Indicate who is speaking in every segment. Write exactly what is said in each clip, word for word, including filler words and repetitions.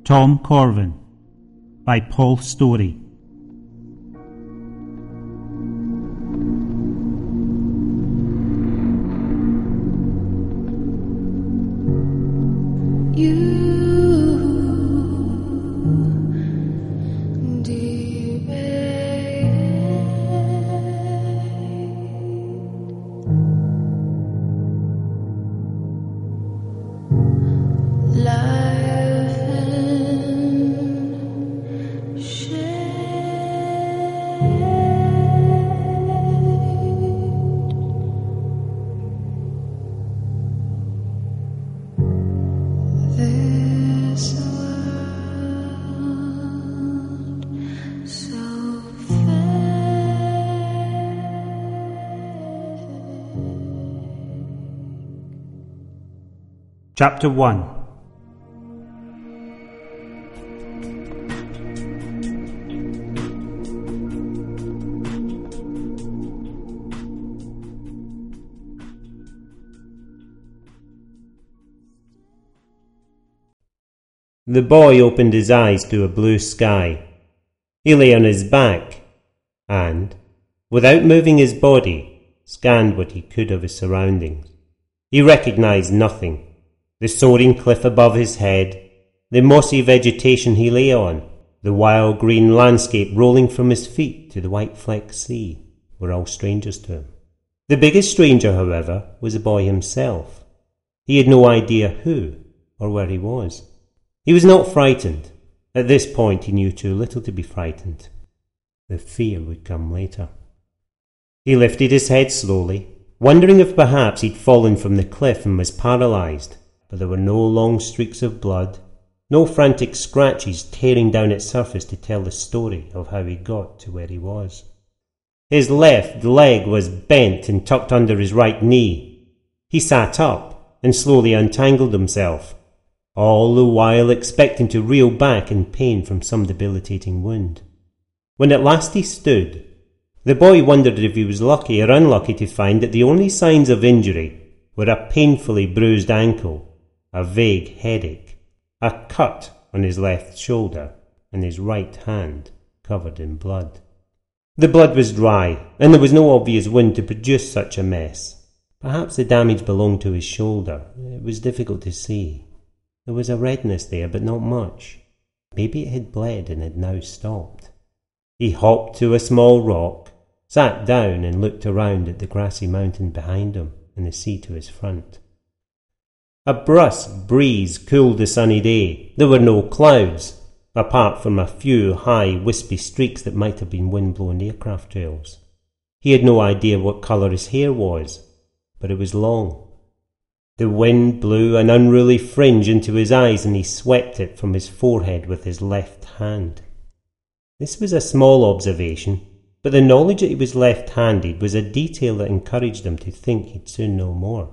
Speaker 1: Tom Corvin by Paul Story.
Speaker 2: You
Speaker 1: Chapter one.
Speaker 3: The boy opened his eyes to a blue sky. He lay on his back and, without moving his body, scanned what he could of his surroundings. He recognized nothing. The soaring cliff above his head, the mossy vegetation he lay on, the wild green landscape rolling from his feet to the white-flecked sea, were all strangers to him. The biggest stranger, however, was the boy himself. He had no idea who or where he was. He was not frightened. At this point he knew too little to be frightened. The fear would come later. He lifted his head slowly, wondering if perhaps he'd fallen from the cliff and was paralysed. But there were no long streaks of blood, no frantic scratches tearing down its surface to tell the story of how he got to where he was. His left leg was bent and tucked under his right knee. He sat up and slowly untangled himself, all the while expecting to reel back in pain from some debilitating wound. When at last he stood, the boy wondered if he was lucky or unlucky to find that the only signs of injury were a painfully bruised ankle, a vague headache, a cut on his left shoulder, and his right hand covered in blood. The blood was dry, and there was no obvious wound to produce such a mess. Perhaps the damage belonged to his shoulder. It was difficult to see. There was a redness there, but not much. Maybe it had bled and had now stopped. He hopped to a small rock, sat down and looked around at the grassy mountain behind him and the sea to his front. A brusque breeze cooled the sunny day. There were no clouds, apart from a few high, wispy streaks that might have been wind-blown aircraft tails. He had no idea what colour his hair was, but it was long. The wind blew an unruly fringe into his eyes and he swept it from his forehead with his left hand. This was a small observation, but the knowledge that he was left-handed was a detail that encouraged him to think he'd soon know more.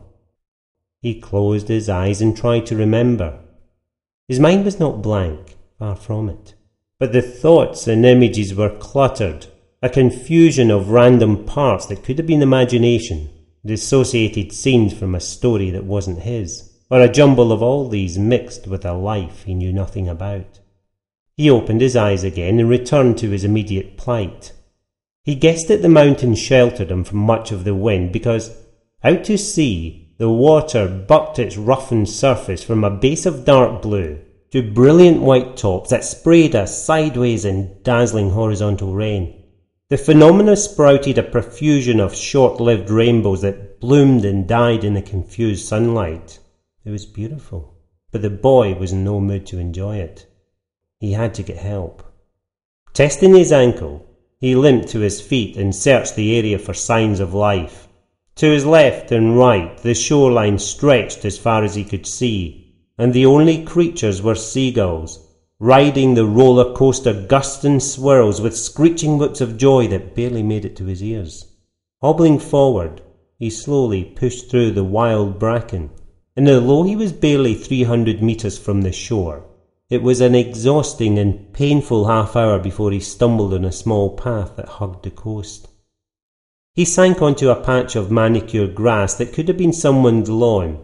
Speaker 3: He closed his eyes and tried to remember. His mind was not blank, far from it, but the thoughts and images were cluttered, a confusion of random parts that could have been imagination, dissociated scenes from a story that wasn't his, or a jumble of all these mixed with a life he knew nothing about. He opened his eyes again and returned to his immediate plight. He guessed that the mountain sheltered him from much of the wind because, out to sea, the water bucked its roughened surface from a base of dark blue to brilliant white tops that sprayed a sideways and dazzling horizontal rain. The phenomena sprouted a profusion of short-lived rainbows that bloomed and died in the confused sunlight. It was beautiful, but the boy was in no mood to enjoy it. He had to get help. Testing his ankle, he limped to his feet and searched the area for signs of life. To his left and right, the shoreline stretched as far as he could see, and the only creatures were seagulls, riding the roller coaster gusts and swirls with screeching whips of joy that barely made it to his ears. Hobbling forward, he slowly pushed through the wild bracken, and although he was barely three hundred metres from the shore, it was an exhausting and painful half hour before he stumbled on a small path that hugged the coast. He sank onto a patch of manicured grass that could have been someone's lawn,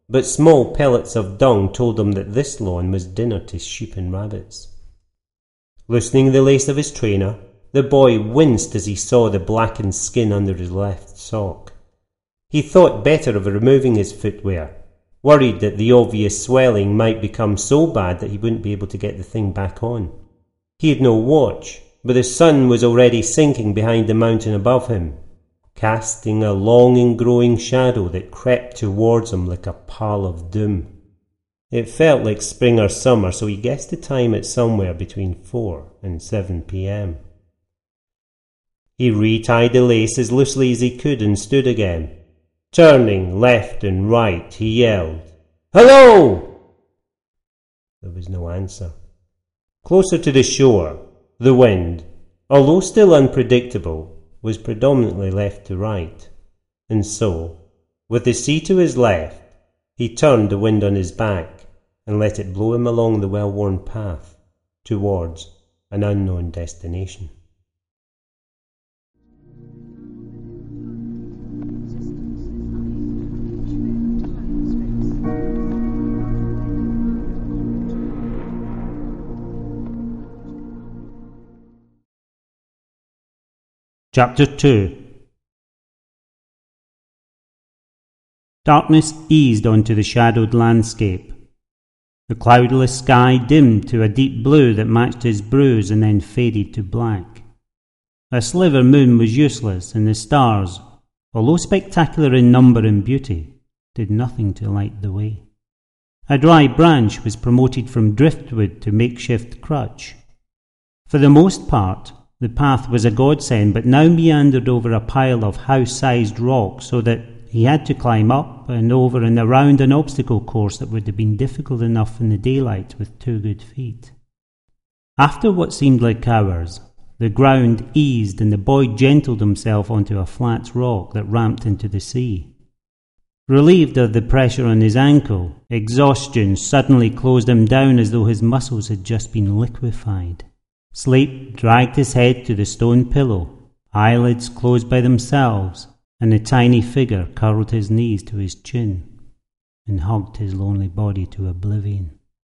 Speaker 3: but small pellets of dung told him that this lawn was dinner to sheep and rabbits. Loosening the lace of his trainer, the boy winced as he saw the blackened skin under his left sock. He thought better of removing his footwear, worried that the obvious swelling might become so bad that he wouldn't be able to get the thing back on. He had no watch, but the sun was already sinking behind the mountain above him, casting a long and growing shadow that crept towards him like a pall of doom. It felt like spring or summer, so he guessed the time at somewhere between four and seven p.m. He retied the lace as loosely as he could and stood again. Turning left and right, he yelled, "Hello!" There was no answer. Closer to the shore, the wind, although still unpredictable, was predominantly left to right, and so, with the sea to his left, he turned the wind on his back and let it blow him along the well-worn path towards an unknown destination.
Speaker 1: Chapter two. Darkness eased onto the shadowed landscape. The cloudless sky dimmed to a deep blue that matched his bruise and then faded to black. A sliver moon was useless, and the stars, although spectacular in number and beauty, did nothing to light the way. A dry branch was promoted from driftwood to makeshift crutch. For the most part, the path was a godsend, but now meandered over a pile of house-sized rock, so that he had to climb up and over and around an obstacle course that would have been difficult enough in the daylight with two good feet. After what seemed like hours, the ground eased and the boy gentled himself onto a flat rock that ramped into the sea. Relieved of the pressure on his ankle, exhaustion suddenly closed him down as though his muscles had just been liquefied. Sleep dragged his head to the stone pillow, eyelids closed by themselves, and the tiny figure curled his knees to his chin and hugged his lonely body to oblivion.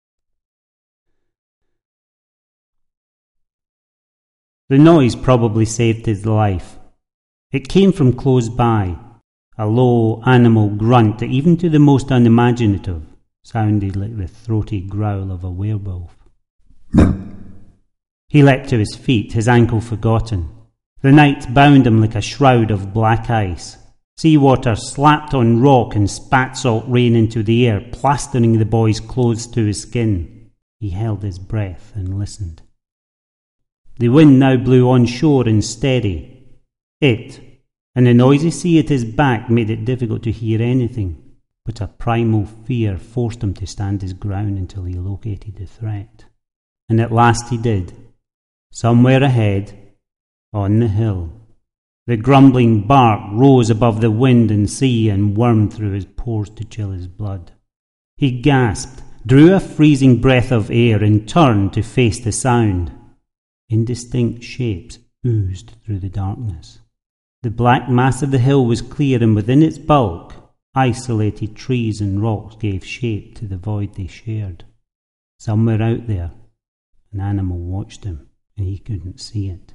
Speaker 1: The noise probably saved his life. It came from close by, a low animal grunt that even to the most unimaginative sounded like the throaty growl of a werewolf. He leapt to his feet, his ankle forgotten. The night bound him like a shroud of black ice. Seawater slapped on rock and spat salt rain into the air, plastering the boy's clothes to his skin. He held his breath and listened. The wind now blew onshore and steady. It, and the noisy sea at his back, made it difficult to hear anything, but a primal fear forced him to stand his ground until he located the threat. And at last he did. Somewhere ahead, on the hill, the grumbling bark rose above the wind and sea and wormed through his pores to chill his blood. He gasped, drew a freezing breath of air, and turned to face the sound. Indistinct shapes oozed through the darkness. The black mass of the hill was clear, and within its bulk, isolated trees and rocks gave shape to the void they shared. Somewhere out there, an animal watched him, and he couldn't see it.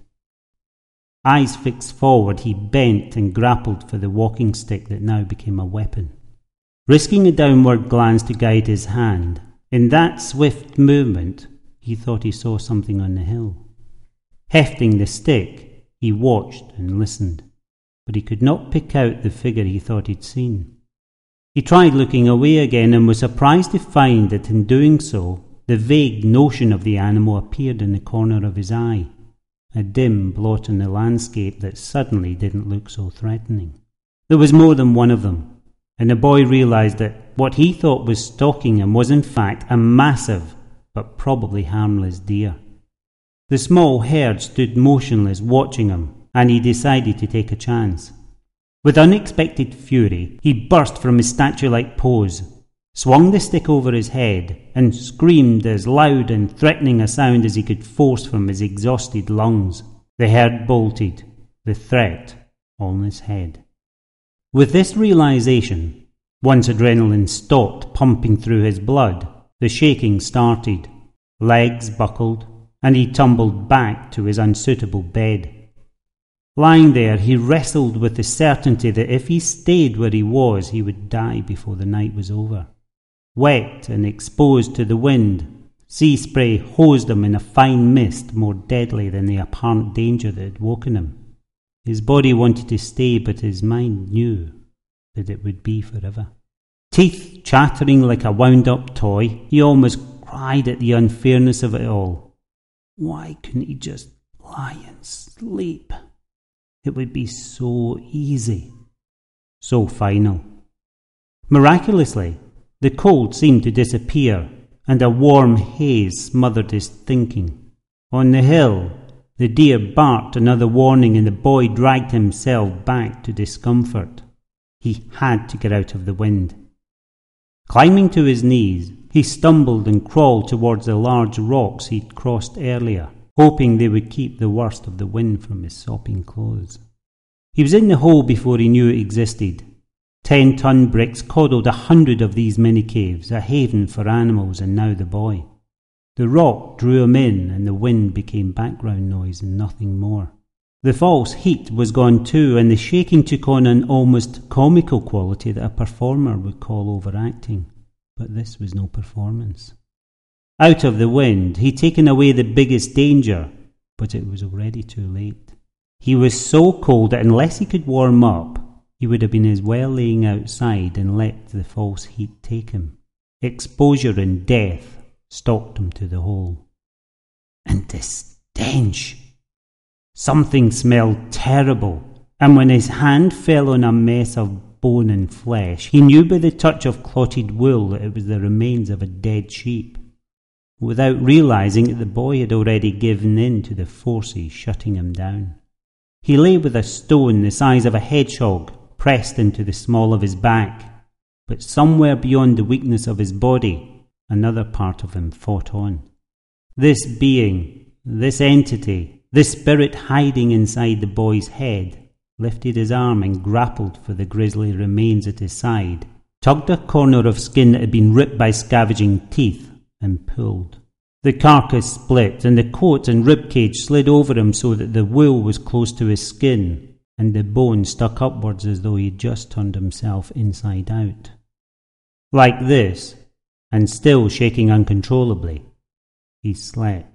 Speaker 1: Eyes fixed forward, he bent and grappled for the walking stick that now became a weapon. Risking a downward glance to guide his hand, in that swift movement, he thought he saw something on the hill. Hefting the stick, he watched and listened, but he could not pick out the figure he thought he'd seen. He tried looking away again and was surprised to find that in doing so, the vague notion of the animal appeared in the corner of his eye, a dim blot in the landscape that suddenly didn't look so threatening. There was more than one of them, and the boy realized that what he thought was stalking him was in fact a massive, but probably harmless deer. The small herd stood motionless watching him, and he decided to take a chance. With unexpected fury, he burst from his statue-like pose, swung the stick over his head, and screamed as loud and threatening a sound as he could force from his exhausted lungs. The herd bolted, the threat on his head. With this realization, Once adrenaline stopped pumping through his blood, the shaking started. Legs buckled, and he tumbled back to his unsuitable bed. Lying there, he wrestled with the certainty that if he stayed where he was, he would die before the night was over. Wet and exposed to the wind, sea spray hosed him in a fine mist more deadly than the apparent danger that had woken him. His body wanted to stay, but his mind knew that it would be forever. Teeth chattering like a wound-up toy, he almost cried at the unfairness of it all. Why couldn't he just lie and sleep? It would be so easy, so final. Miraculously, the cold seemed to disappear, and a warm haze smothered his thinking. On the hill, the deer barked another warning, and the boy dragged himself back to discomfort. He had to get out of the wind. Climbing to his knees, he stumbled and crawled towards the large rocks he'd crossed earlier, hoping they would keep the worst of the wind from his sopping clothes. He was in the hole before he knew it existed. Ten-ton bricks coddled a hundred of these mini-caves, a haven for animals, and now the boy. The rock drew him in, and the wind became background noise and nothing more. The false heat was gone too, and the shaking took on an almost comical quality that a performer would call overacting. But this was no performance. Out of the wind, he'd taken away the biggest danger, but it was already too late. He was so cold that unless he could warm up, he would have been as well laying outside and let the false heat take him. Exposure and death stalked him to the hole. And the stench! Something smelled terrible, and when his hand fell on a mess of bone and flesh, he knew by the touch of clotted wool that it was the remains of a dead sheep. Without realizing it, the boy had already given in to the forces shutting him down. He lay with a stone the size of a hedgehog pressed into the small of his back, but somewhere beyond the weakness of his body, another part of him fought on. This being, this entity, this spirit hiding inside the boy's head, lifted his arm and grappled for the grisly remains at his side, tugged a corner of skin that had been ripped by scavenging teeth, and pulled. The carcass split, and the coat and ribcage slid over him so that the wool was close to his skin, and the bone stuck upwards as though he had just turned himself inside out. Like this, and still shaking uncontrollably, he slept.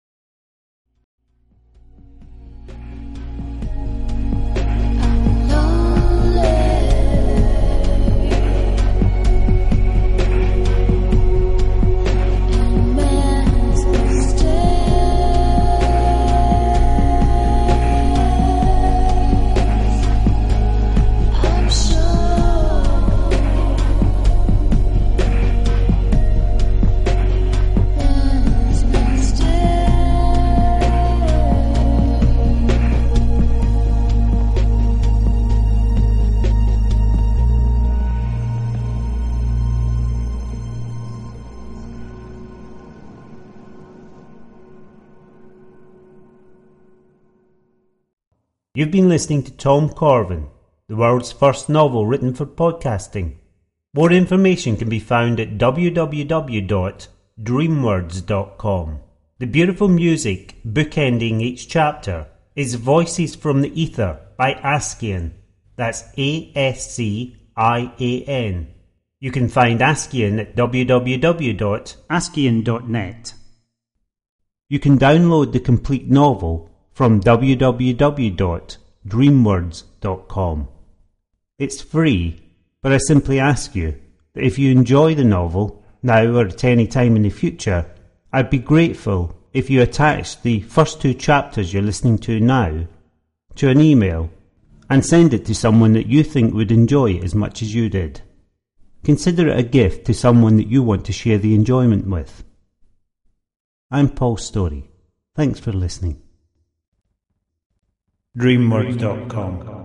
Speaker 1: You've been listening to Tom Corvin, the world's first novel written for podcasting. More information can be found at w w w dot dreamwords dot com. The beautiful music bookending each chapter is Voices from the Ether by Askian. That's A S C I A N. You can find Askian at w w w dot askian dot net. You can download the complete novel from w w w dot dreamwords dot com. It's free, but I simply ask you that if you enjoy the novel, now or at any time in the future, I'd be grateful if you attach the first two chapters you're listening to now to an email and send it to someone that you think would enjoy it as much as you did. Consider it a gift to someone that you want to share the enjoyment with. I'm Paul Story. Thanks for listening.
Speaker 2: dreamwords dot com